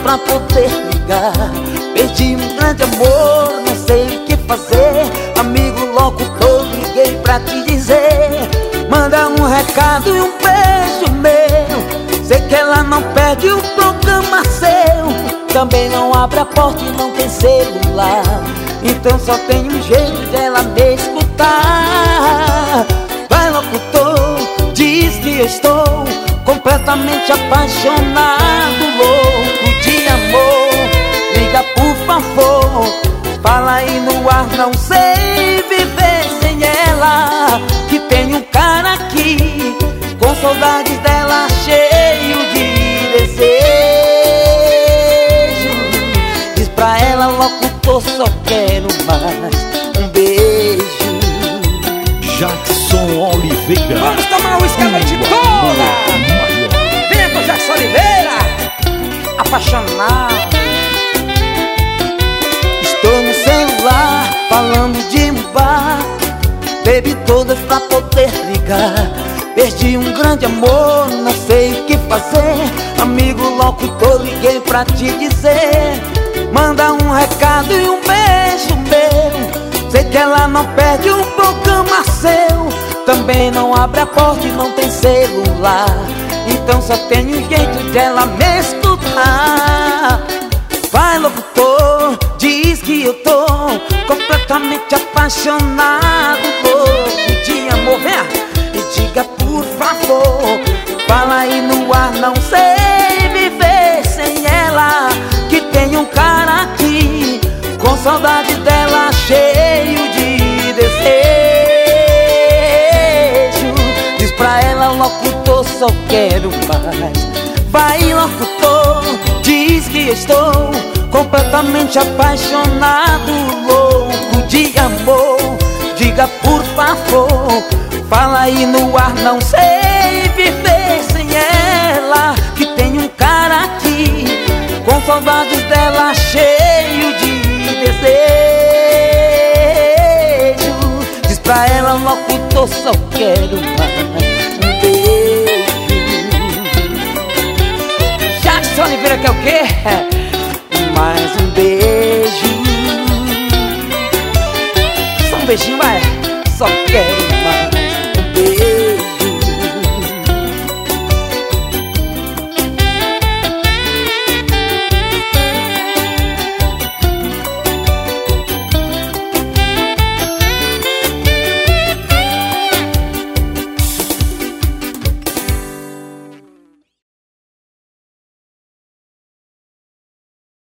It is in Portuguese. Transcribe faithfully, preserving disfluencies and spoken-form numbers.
pra poder ligar. Perdi um grande amor, não sei o que fazer. Amigo locutor, liguei pra te dizer: manda um recado e um beijo meu. Sei que ela não perde o programa seu, também não abre a porta e não tem celular. Então só tem um jeito dela me escutar. Vai locutor, diz que eu estou completamente apaixonado, louco de amor. Liga por favor, fala aí no ar, não sei viver sem ela. Que tem um cara aqui, com saudades dela, cheio de desejo. Diz pra ela, locutor, só quero mais um beijo. Jackson Oliveira. Vamos tomar uísque a noite toda. Venha com Jackson Oliveira, apaixonado. Estou no celular, falando de um bar, bebi todas pra poder ligar. Perdi um grande amor, não sei o que fazer. Amigo locutor, liguei pra te dizer: manda um recado e um beijo meu. Sei que ela não perde um programa seu, também não abre a porta e não tem celular. Então só tem um jeito de ela me escutar. Vai locutor, diz que eu tô completamente apaixonado, louco de amor. Venha e diga por favor, fala aí no ar, não sei viver sem ela. Que tem um cara aqui, com saudade dela, cheio de desejo. Diz pra ela, locutor, só quero mais. Vai locutor, diz que estou completamente apaixonado, louco de amor. Diga por favor, fala aí no ar, não sei viver sem ela. Que tem um cara aqui, com saudades dela, cheio de desejo. Diz pra ela, locutor, só quero mais um beijo. Jackson Oliveira quer o quê? Mais um beijo. Só um beijinho, vai. Só quero mais.